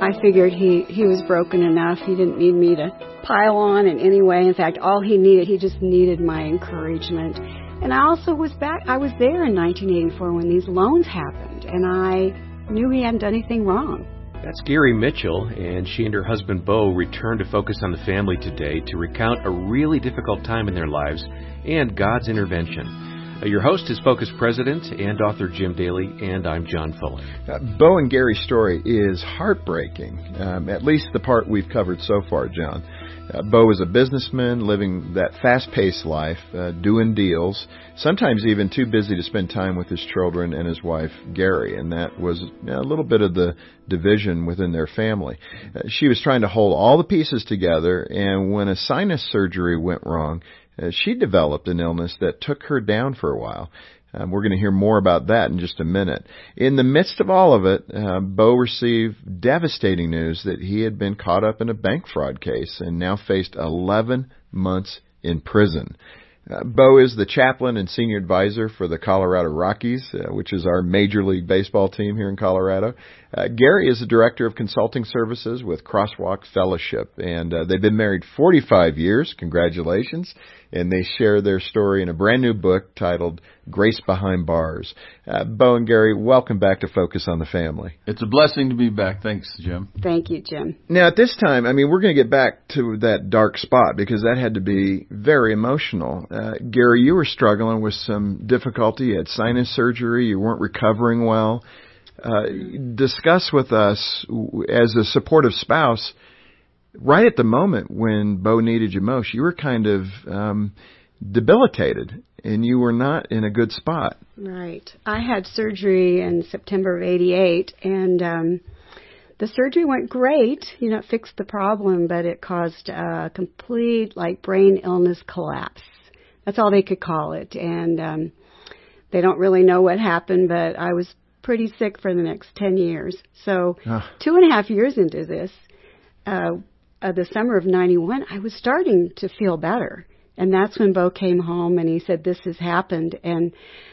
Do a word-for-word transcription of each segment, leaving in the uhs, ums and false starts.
I figured he, he was broken enough. He didn't need me to pile on in any way. In fact, all he needed, he just needed my encouragement. And I also was back, I was there in nineteen eighty-four when these loans happened, and I knew he hadn't done anything wrong. That's Gary Mitchell, and she and her husband Bo returned to Focus on the Family today to recount a really difficult time in their lives and God's intervention. Uh, your host is Focus President and author Jim Daly, and I'm John Fuller. Uh, Bo and Gary's story is heartbreaking, um, at least the part we've covered so far, John. Uh, Bo is a businessman living that fast-paced life, uh, doing deals, sometimes even too busy to spend time with his children and his wife, Gary, and that was a little bit of the division within their family. Uh, she was trying to hold all the pieces together, and when a sinus surgery went wrong, uh, she developed an illness that took her down for a while. Um, we're going to hear more about that in just a minute. In the midst of all of it, uh, Bo received devastating news that he had been caught up in a bank fraud case and now faced eleven months in prison. Uh, Bo is the chaplain and senior advisor for the Colorado Rockies, uh, which is our Major League Baseball team here in Colorado. Uh, Gary is the director of consulting services with Crosswalk Fellowship, and uh, they've been married forty-five years. Congratulations. And they share their story in a brand new book titled Grace Behind Bars. Uh, Bo and Gary, welcome back to Focus on the Family. It's a blessing to be back. Thanks, Jim. Thank you, Jim. Now, at this time, I mean, we're going to get back to that dark spot because that had to be very emotional. Uh, Gary, you were struggling with some difficulty. You had sinus surgery. You weren't recovering well. Uh, discuss with us, as a supportive spouse, right at the moment when Bo needed you most, you were kind of um, debilitated, and you were not in a good spot. Right. I had surgery in September of eighty-eight, and um, the surgery went great. You know, it fixed the problem, but it caused a complete, like, brain illness collapse. That's all they could call it, and um, they don't really know what happened, but I was pretty sick for the next ten years. So oh. two and a half years into this, uh, uh, the summer of ninety-one, I was starting to feel better. And that's when Bo came home and he said, this has happened. And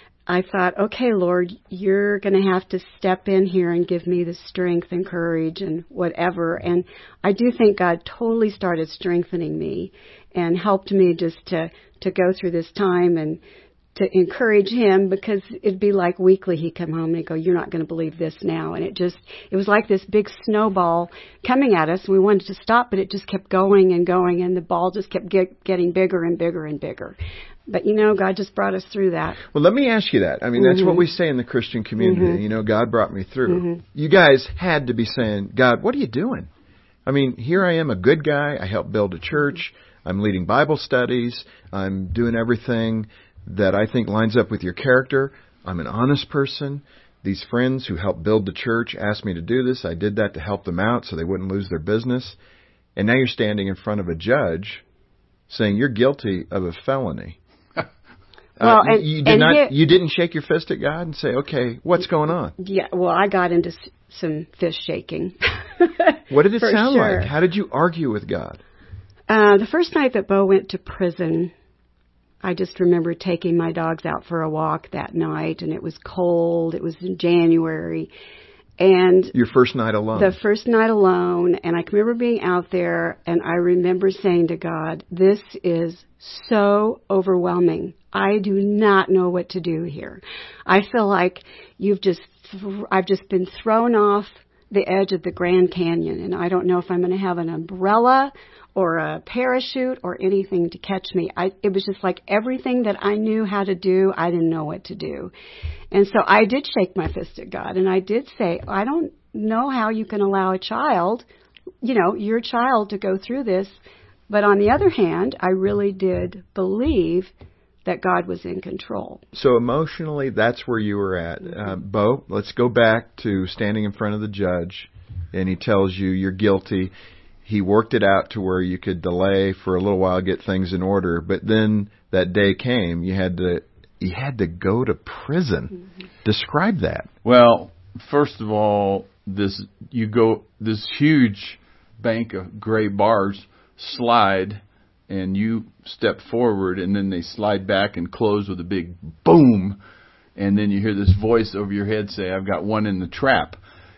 I thought, okay, Lord, you're going to have to step in here and give me the strength and courage and whatever. And I do think God totally started strengthening me and helped me just to, to go through this time and to encourage him, because it'd be like weekly he'd come home and he'd go, you're not going to believe this now. And it just, it was like this big snowball coming at us. We wanted to stop, but it just kept going and going, and the ball just kept get, getting bigger and bigger and bigger. But, you know, God just brought us through that. Well, let me ask you that. I mean, that's mm-hmm. what we say in the Christian community. Mm-hmm. You know, God brought me through. Mm-hmm. You guys had to be saying, God, what are you doing? I mean, here I am, a good guy. I helped build a church. I'm leading Bible studies. I'm doing everything that I think lines up with your character. I'm an honest person. These friends who helped build the church asked me to do this. I did that to help them out so they wouldn't lose their business. And now you're standing in front of a judge saying you're guilty of a felony. Well, uh, and, you did and not. here, you didn't shake your fist at God and say, "Okay, what's going on?" Yeah. Well, I got into s- some fist shaking. What did it For sound sure. like? How did you argue with God? Uh, the first night that Bo went to prison, I just remember taking my dogs out for a walk that night, and it was cold. It was in January. And your first night alone. The first night alone, and I can remember being out there, and I remember saying to God, this is so overwhelming. I do not know what to do here. I feel like you've just, th- I've just been thrown off the edge of the Grand Canyon, and I don't know if I'm going to have an umbrella or a parachute or anything to catch me. I, it was just like everything that I knew how to do, I didn't know what to do. And so I did shake my fist at God, and I did say, I don't know how you can allow a child, you know, your child to go through this. But on the other hand, I really did believe that God was in control. So emotionally, that's where you were at. Uh, Bo, let's go back to standing in front of the judge, and he tells you you're guilty. He worked it out to where you could delay for a little while, get things in order, but then that day came. You had to you had to go to prison. Mm-hmm. Describe that. Well, first of all, this you go this huge bank of gray bars slide, and you step forward, and then they slide back and close with a big boom, and then you hear this voice over your head say, "I've got one in the trap."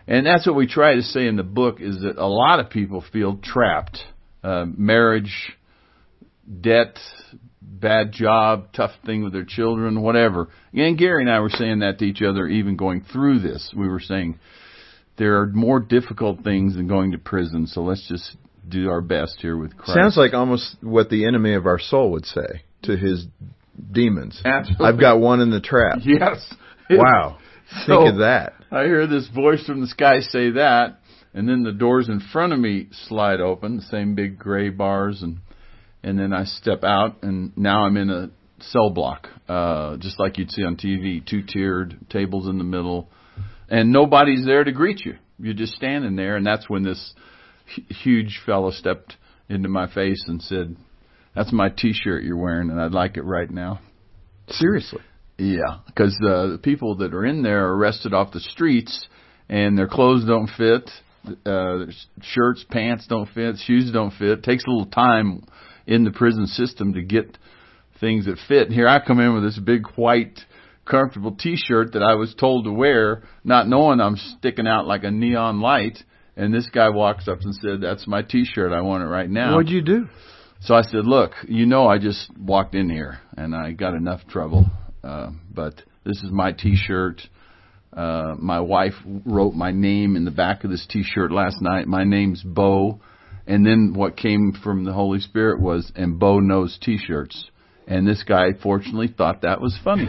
And that's what we try to say in the book, is that a lot of people feel trapped. Uh, marriage, debt, bad job, tough thing with their children, whatever. And Gary and I were saying that to each other even going through this. We were saying there are more difficult things than going to prison, so let's just do our best here with Christ. Sounds like almost what the enemy of our soul would say to his demons. Absolutely. I've got one in the trap. Yes. Wow. So, think of that. I hear this voice from the sky say that, and then the doors in front of me slide open, the same big gray bars, and and then I step out, and now I'm in a cell block, uh, just like you'd see on T V, two-tiered, tables in the middle, and nobody's there to greet you. You're just standing there, and that's when this h- huge fellow stepped into my face and said, "That's my T-shirt you're wearing, and I'd like it right now." Seriously? Yeah, because uh, the people that are in there are arrested off the streets, and their clothes don't fit, uh, their shirts, pants don't fit, shoes don't fit. It takes a little time in the prison system to get things that fit. And here I come in with this big white comfortable T-shirt that I was told to wear, not knowing I'm sticking out like a neon light. And this guy walks up and said, "That's my T-shirt. I want it right now." What'd you do? So I said, "Look, you know I just walked in here and I got enough trouble, uh, but this is my T-shirt. Uh, my wife wrote my name in the back of this T-shirt last night. My name's Bo." And then what came from the Holy Spirit was, "And Bo knows T-shirts." And this guy, fortunately, thought that was funny.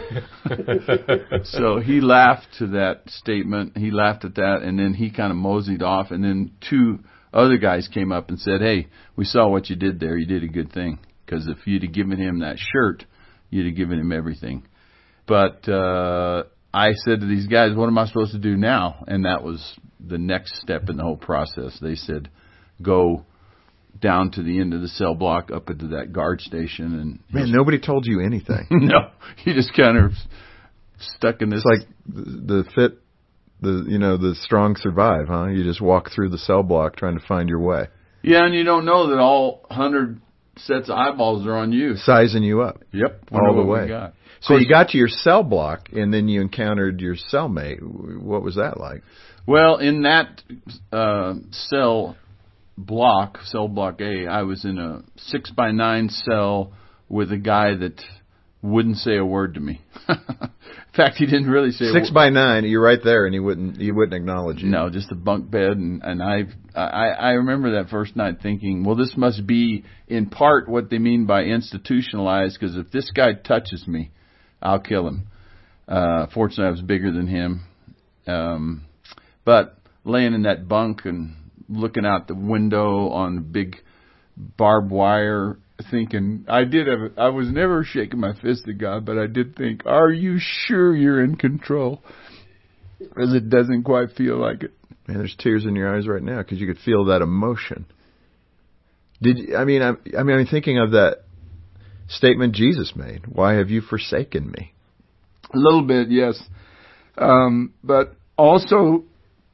So he laughed to that statement. He laughed at that, and then he kind of moseyed off. And then two other guys came up and said, "Hey, we saw what you did there. You did a good thing. Because if you'd have given him that shirt, you'd have given him everything." But uh, I said to these guys, "What am I supposed to do now?" And that was the next step in the whole process. They said, "Go down to the end of the cell block up into that guard station." And Man, nobody told you anything. no, you just kind of stuck in this. It's like the fit, the you know, the strong survive, huh? You just walk through the cell block trying to find your way. Yeah, and you don't know that all hundred sets of eyeballs are on you. Sizing you up. Yep. All the way. Got. So you got to your cell block, and then you encountered your cellmate. What was that like? Well, in that uh, cell block, cell block A, I was in a six by nine cell with a guy that wouldn't say a word to me. In fact, he didn't really say six a word. Six by nine, you're right there, and he wouldn't he wouldn't acknowledge you. No, just a bunk bed, and and I I I remember that first night thinking, well, this must be in part what they mean by institutionalized, because if this guy touches me, I'll kill him. Uh, fortunately, I was bigger than him, um, but laying in that bunk and looking out the window on big barbed wire, thinking, I did have, I was never shaking my fist at God, but I did think, are you sure you're in control? Because it doesn't quite feel like it. Man, there's tears in your eyes right now because you could feel that emotion. Did you, I mean, I, I mean, I'm thinking of that statement Jesus made. Why have you forsaken me? A little bit, yes. Um, but also,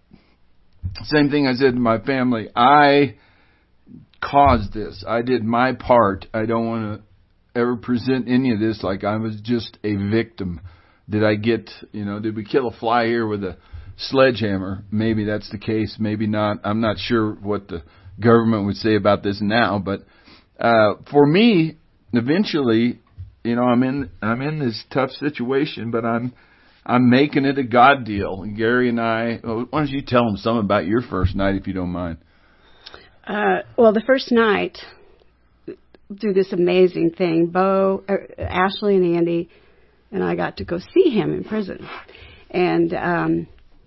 same thing I said to my family. I caused this. I did my part. I don't want to ever present any of this like I was just a victim. Did I get, you know, did we kill a fly here with a sledgehammer? Maybe that's the case. Maybe not. I'm not sure what the government would say about this now. But uh, for me, eventually, you know, I'm in I'm in this tough situation, but I'm I'm making it a God deal. And Gary and I, well, why don't you tell them something about your first night, if you don't mind? Uh, well, the first night, through this amazing thing, Bo, uh, Ashley and Andy and I got to go see him in prison. And um,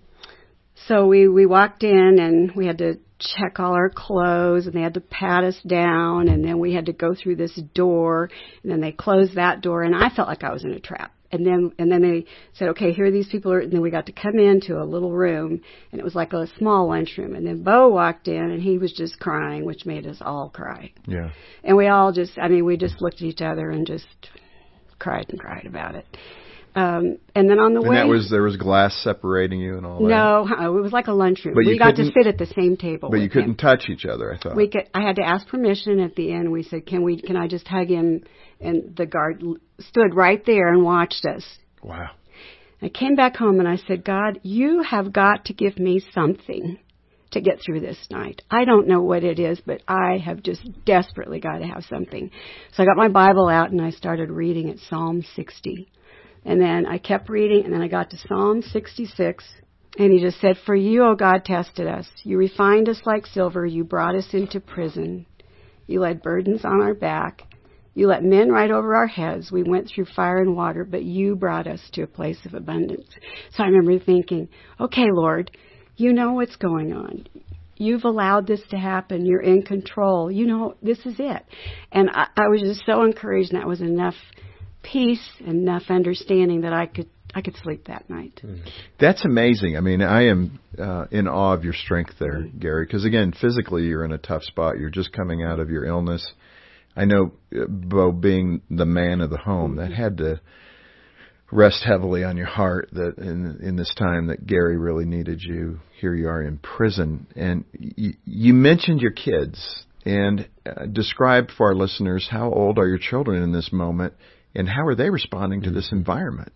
so we, we walked in and we had to check all our clothes, and they had to pat us down, and then we had to go through this door, and then they closed that door, and I felt like I was in a trap. And then and then they said, okay, here these people are, and then we got to come into a little room, and it was like a small lunchroom. And then Bo walked in, and he was just crying, which made us all cry. Yeah. And we all just, I mean, we just looked at each other and just cried and cried about it. Um, and then on the and way, that was there was glass separating you and all that. No, it was like a lunchroom. But we got to sit at the same table. But you couldn't him. touch each other. I thought we could. I had to ask permission at the end. We said, "Can we? Can I just hug him?" And the guard stood right there and watched us. Wow. I came back home and I said, God, you have got to give me something to get through this night. I don't know what it is, but I have just desperately got to have something. So I got my Bible out and I started reading at Psalm sixty. And then I kept reading, and then I got to Psalm sixty-six, and he just said, for you, O God, tested us. You refined us like silver. You brought us into prison. You laid burdens on our back. You let men ride over our heads. We went through fire and water, but you brought us to a place of abundance. So I remember thinking, okay, Lord, you know what's going on. You've allowed this to happen. You're in control. You know, this is it. And I, I was just so encouraged, and that was enough peace, enough understanding that I could I could sleep that night. That's amazing. I mean, I am uh, in awe of your strength there, Gary, because, again, physically you're in a tough spot. You're just coming out of your illness. I know, uh, Bo, being the man of the home, that had to rest heavily on your heart that in in this time that Gary really needed you. Here you are in prison. And y- you mentioned your kids, and uh, describe for our listeners, how old are your children in this moment, and how are they responding to this environment?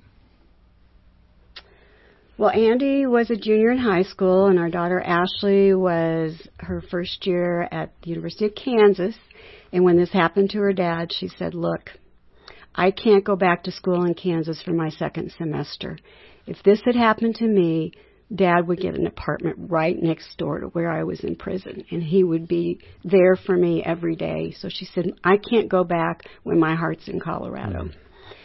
Well, Andy was a junior in high school, and our daughter Ashley was her first year at the University of Kansas. And when this happened to her dad, she said, look, I can't go back to school in Kansas for my second semester. If this had happened to me, Dad would get an apartment right next door to where I was in prison, and he would be there for me every day. So she said, I can't go back when my heart's in Colorado. Mm-hmm.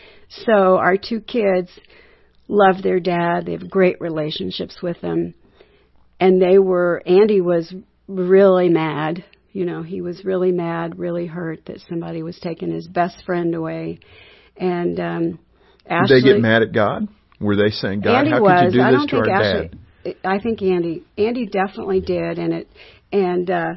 So our two kids love their dad. They have great relationships with him. And they were, Andy was really mad. You know, he was really mad, really hurt that somebody was taking his best friend away. And um, Ashley... Did they get mad at God? Were they saying, God, Andy how was. could you do I this don't to think our Ashley, dad? I think Andy, Andy definitely did. And it, and uh,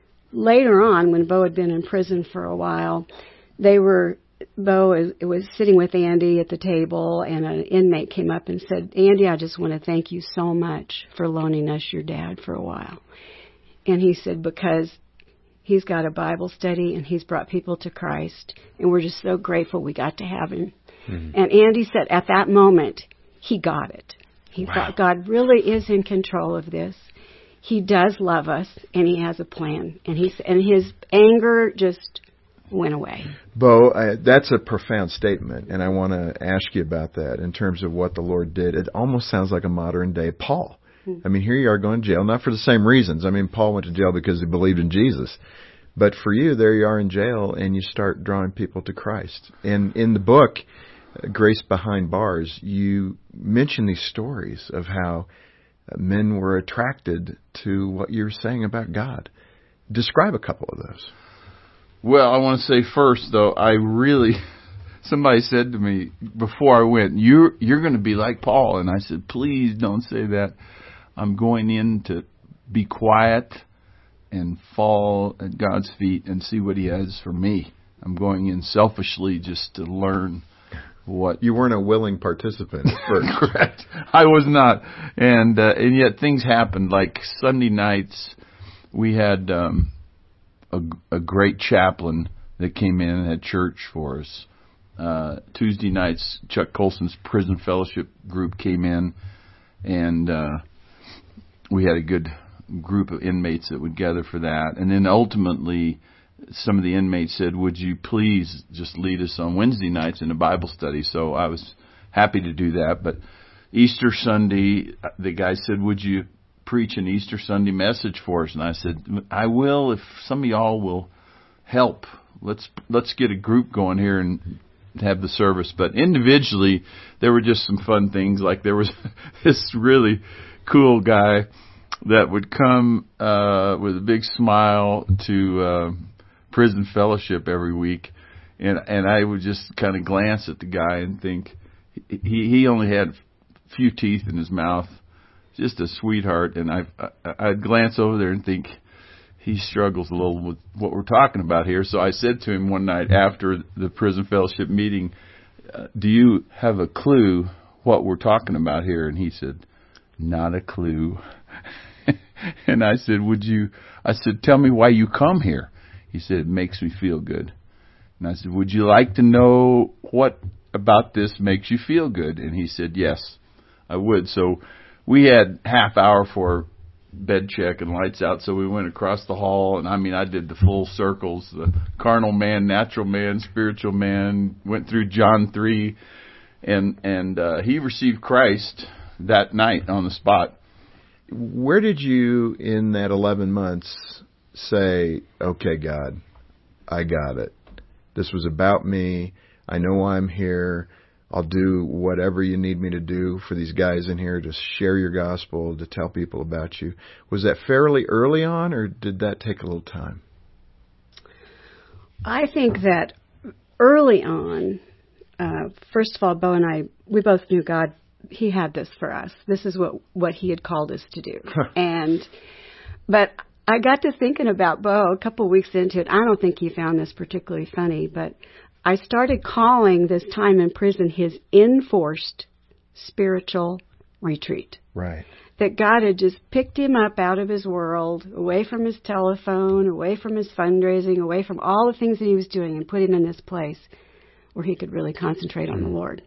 later on, when Bo had been in prison for a while, they were, Bo was, was sitting with Andy at the table, and an inmate came up and said, Andy, I just want to thank you so much for loaning us your dad for a while. And he said, because he's got a Bible study and he's brought people to Christ, and we're just so grateful we got to have him. Mm-hmm. And Andy said at that moment, he got it. He wow. thought God really is in control of this. He does love us, and he has a plan. And he and his anger just went away. Bo, I, that's a profound statement, and I want to ask you about that in terms of what the Lord did. It almost sounds like a modern-day Paul. Mm-hmm. I mean, here you are going to jail, not for the same reasons. I mean, Paul went to jail because he believed in Jesus. But for you, there you are in jail, and you start drawing people to Christ. And in the book, Grace Behind Bars, you mention these stories of how men were attracted to what you're saying about God. Describe a couple of those. Well, I want to say first, though, I really, somebody said to me before I went, you're, you're going to be like Paul. And I said, please don't say that. I'm going in to be quiet and fall at God's feet and see what he has for me. I'm going in selfishly just to learn what. You weren't a willing participant at first. Correct. I was not. And uh, and yet things happened. Like Sunday nights, we had um, a, a great chaplain that came in and had church for us. Uh, Tuesday nights, Chuck Colson's Prison Fellowship group came in, and uh, we had a good group of inmates that would gather for that. And then ultimately, some of the inmates said, would you please just lead us on Wednesday nights in a Bible study? So I was happy to do that. But Easter Sunday, the guy said, would you preach an Easter Sunday message for us? And I said, I will if some of y'all will help. Let's let's get a group going here and have the service. But individually, there were just some fun things. Like there was this really cool guy that would come uh, with a big smile to uh, Prison Fellowship every week, and and I would just kind of glance at the guy and think he he only had a few teeth in his mouth, just a sweetheart, and I I'd glance over there and think he struggles a little with what we're talking about here. So I said to him one night after the Prison Fellowship meeting, uh, do you have a clue what we're talking about here? And he said, not a clue. And I said, would you, I said, tell me why you come here. He said, it makes me feel good. And I said, would you like to know what about this makes you feel good? And he said, yes. I would. So we had half hour for bed check and lights out, so we went across the hall, and I mean, I did the full circles, the carnal man, natural man, spiritual man, went through John three, and and uh, he received Christ that night on the spot. Where did you, in that eleven months, say, okay, God, I got it. This was about me. I know why I'm here. I'll do whatever you need me to do for these guys in here to share your gospel, to tell people about you. Was that fairly early on, or did that take a little time? I think that early on, uh, first of all, Bo and I, we both knew God, He had this for us. This is what, what He had called us to do. and, but I got to thinking about Bo a couple of weeks into it. I don't think he found this particularly funny, but I started calling this time in prison his enforced spiritual retreat. Right. That God had just picked him up out of his world, away from his telephone, away from his fundraising, away from all the things that he was doing, and put him in this place where he could really concentrate on the Lord.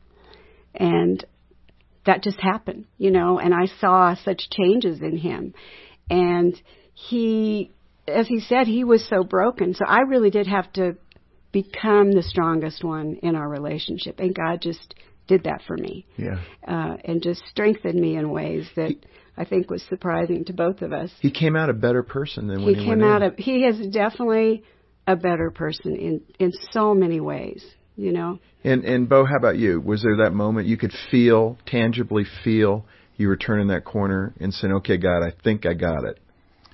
And that just happened, you know, and I saw such changes in him. And he, as he said, he was so broken. So I really did have to become the strongest one in our relationship. And God just did that for me. Yeah. Uh, and just strengthened me in ways that he, I think was surprising to both of us. He came out a better person than when he, he went came out in. Of, he is definitely a better person in, in so many ways, you know. And, and Bo, how about you? Was there that moment you could feel, tangibly feel, you were turning that corner and saying, okay, God, I think I got it?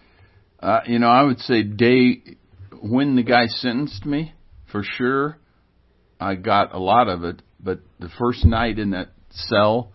Uh, you know, I would say day when the guy sentenced me, for sure, I got a lot of it. But the first night in that cell,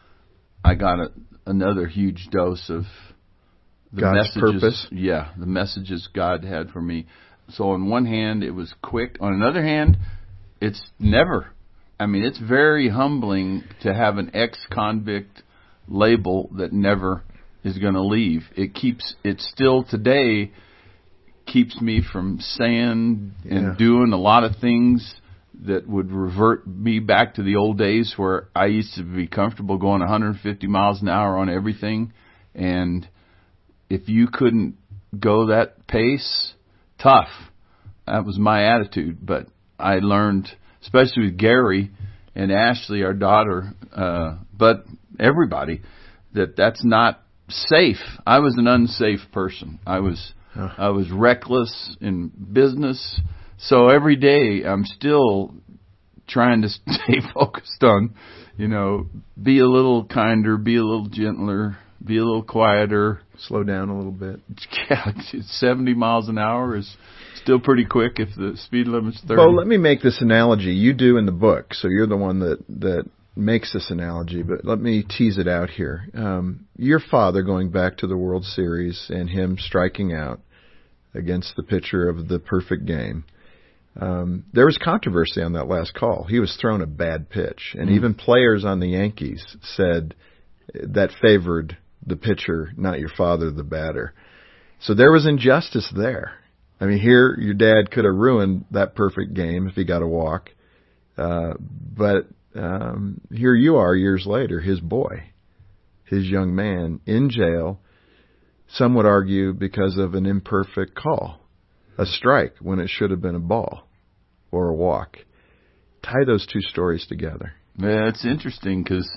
I got a, another huge dose of the God's messages. purpose. Yeah, the messages God had for me. So on one hand, it was quick. On another hand, it's never. I mean, it's very humbling to have an ex-convict label that never is going to leave. It keeps, it still today keeps me from saying and yeah. doing a lot of things that would revert me back to the old days where I used to be comfortable going one hundred fifty miles an hour on everything. And if you couldn't go that pace, tough. That was my attitude. But I learned, especially with Gary and Ashley, our daughter, uh, but everybody, that that's not safe. I was an unsafe person. I was huh. I was reckless in business. So every day I'm still trying to stay focused on, you know, be a little kinder, be a little gentler, be a little quieter. Slow down a little bit. Yeah, seventy miles an hour is still pretty quick if the speed limit's thirty. Well, let me make this analogy. You do in the book, so you're the one that, that makes this analogy, but let me tease it out here. Um, your father going back to the World Series and him striking out against the pitcher of the perfect game. Um, there was controversy on that last call. He was thrown a bad pitch, and mm-hmm. even players on the Yankees said that favored the pitcher, not your father, the batter. So there was injustice there. I mean, here your dad could have ruined that perfect game if he got a walk, uh, but um, here you are years later, his boy, his young man, in jail, some would argue because of an imperfect call. A strike when it should have been a ball or a walk. Tie those two stories together. Yeah, it's interesting because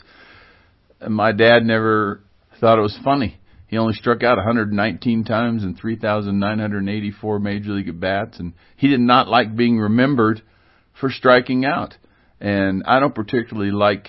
my dad never thought it was funny. He only struck out one hundred nineteen times in three thousand nine hundred eighty-four Major League at-bats, and he did not like being remembered for striking out. And I don't particularly like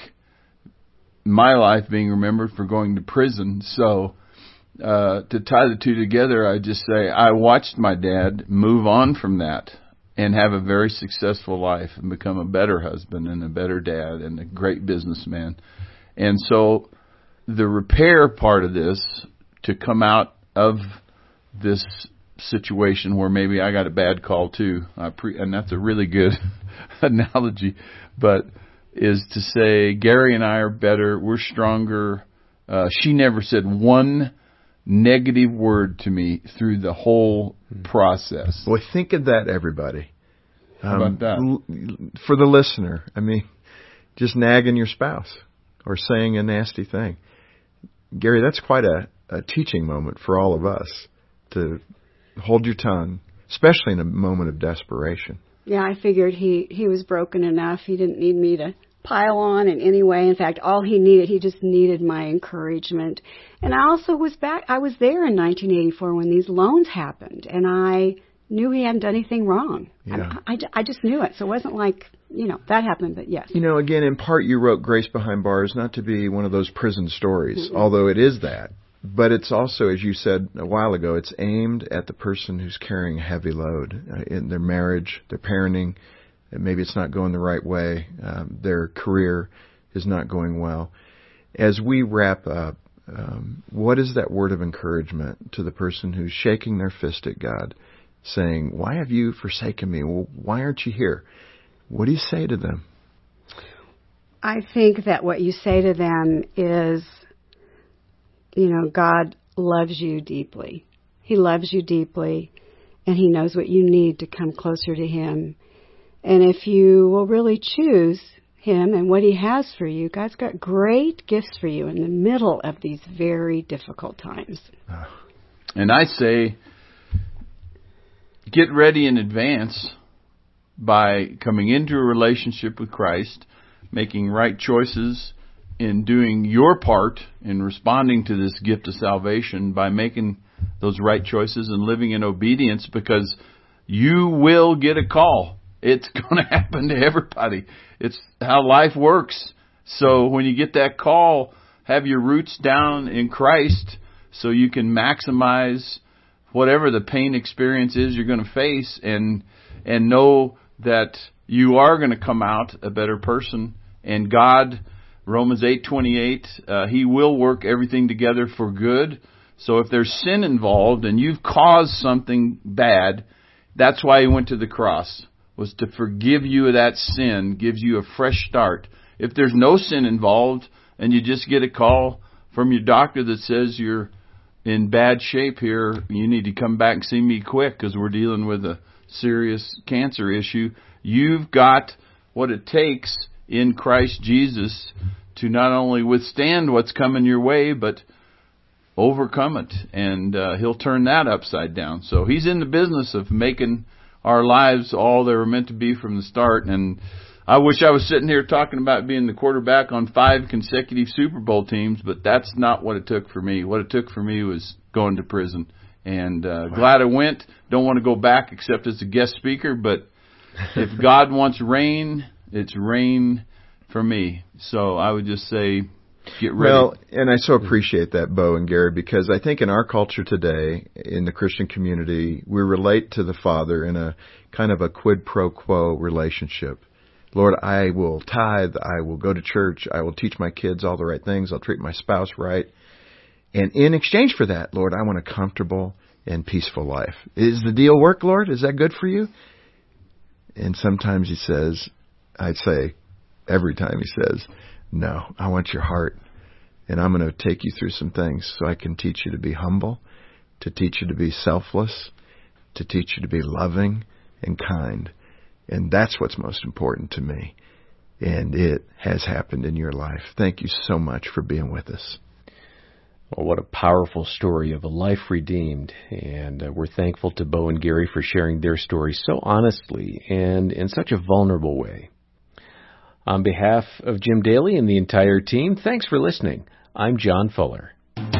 my life being remembered for going to prison, so Uh, to tie the two together, I just say I watched my dad move on from that and have a very successful life and become a better husband and a better dad and a great businessman. And so the repair part of this, to come out of this situation where maybe I got a bad call too, I pre- and that's a really good analogy, but is to say Gary and I are better, we're stronger. Uh, she never said one negative word to me through the whole process. Boy, think of that, everybody. How about um, that? L- for the listener, I mean, just nagging your spouse. or saying a nasty thing. Gary, that's quite a, a teaching moment for all of us, to hold your tongue, especially in a moment of desperation. Yeah, I figured he, he was broken enough. He didn't need me to pile on in any way. In fact, all he needed, he just needed my encouragement. And I also was back, I was there in nineteen eighty-four when these loans happened, and I knew he hadn't done anything wrong. Yeah. I, I, I just knew it. So it wasn't like, you know, that happened, but yes. You know, again, in part you wrote Grace Behind Bars not to be one of those prison stories, mm-hmm. although it is that. But it's also, as you said a while ago, it's aimed at the person who's carrying a heavy load uh, in their marriage, their parenting. Maybe it's not going the right way. Um, their career is not going well. As we wrap up, um, what is that word of encouragement to the person who's shaking their fist at God, saying, why have you forsaken me? Well, why aren't you here? What do you say to them? I think that what you say to them is, you know, God loves you deeply. He loves you deeply, and He knows what you need to come closer to Him. And if you will really choose Him and what He has for you, God's got great gifts for you in the middle of these very difficult times. And I say, get ready in advance by coming into a relationship with Christ, making right choices in doing your part in responding to this gift of salvation by making those right choices and living in obedience, because you will get a call. It's going to happen to everybody. It's how life works. So when you get that call, have your roots down in Christ so you can maximize whatever the pain experience is you're going to face, and and know that you are going to come out a better person. And God, Romans eight twenty-eight, uh, He will work everything together for good. So if there's sin involved and you've caused something bad, that's why He went to the cross, was to forgive you of that sin, gives you a fresh start. If there's no sin involved and you just get a call from your doctor that says you're in bad shape here, you need to come back and see me quick because we're dealing with a serious cancer issue, you've got what it takes in Christ Jesus to not only withstand what's coming your way, but overcome it. And uh, He'll turn that upside down. So He's in the business of making our lives all they were meant to be from the start. And I wish I was sitting here talking about being the quarterback on five consecutive Super Bowl teams, but that's not what it took for me. What it took for me was going to prison. And uh, wow. Glad I went. Don't want to go back except as a guest speaker, but if God wants rain, it's rain for me. So I would just say, get ready. Well, and I so appreciate that, Bo and Gary, because I think in our culture today, in the Christian community, we relate to the Father in a kind of a quid pro quo relationship. Lord, I will tithe, I will go to church, I will teach my kids all the right things, I'll treat my spouse right. And in exchange for that, Lord, I want a comfortable and peaceful life. Is the deal work, Lord? Is that good for you? And sometimes He says, I'd say every time He says, no, I want your heart. And I'm going to take you through some things so I can teach you to be humble, to teach you to be selfless, to teach you to be loving and kind. And that's what's most important to me. And it has happened in your life. Thank you so much for being with us. Well, what a powerful story of a life redeemed. And uh, we're thankful to Bo and Gary for sharing their story so honestly and in such a vulnerable way. On behalf of Jim Daly and the entire team, thanks for listening. I'm John Fuller.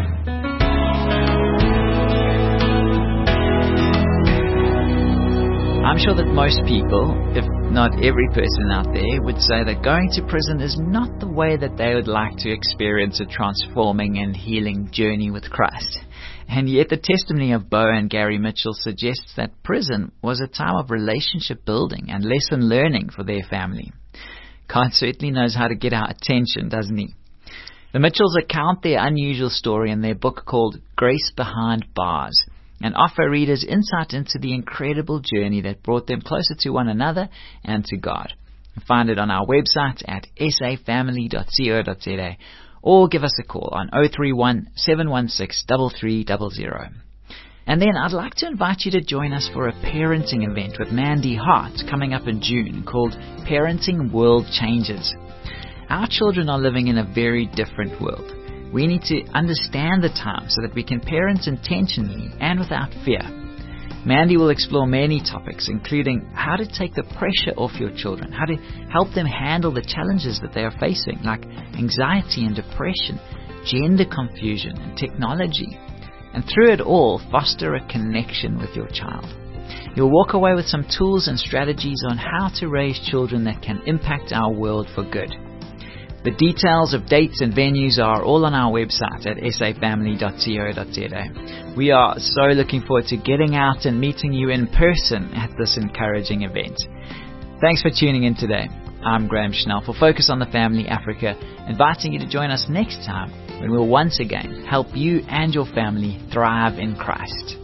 I'm sure that most people, if not every person out there, would say that going to prison is not the way that they would like to experience a transforming and healing journey with Christ. And yet the testimony of Bo and Gary Mitchell suggests that prison was a time of relationship building and lesson learning for their family. God certainly knows how to get our attention, doesn't He? The Mitchells account their unusual story in their book called Grace Behind Bars, and offer readers insight into the incredible journey that brought them closer to one another and to God. Find it on our website at s a family dot co dot z a or give us a call on oh three one, seven one six, three three zero zero. And then I'd like to invite you to join us for a parenting event with Mandy Hart coming up in June called Parenting World Changes. Our children are living in a very different world. We need to understand the times so that we can parent intentionally and without fear. Mandy will explore many topics, including how to take the pressure off your children, how to help them handle the challenges that they are facing, like anxiety and depression, gender confusion and technology, and through it all, foster a connection with your child. You'll walk away with some tools and strategies on how to raise children that can impact our world for good. The details of dates and venues are all on our website at s a family dot co dot z a. We are so looking forward to getting out and meeting you in person at this encouraging event. Thanks for tuning in today. I'm Graham Schnell for Focus on the Family Africa, inviting you to join us next time when we'll once again help you and your family thrive in Christ.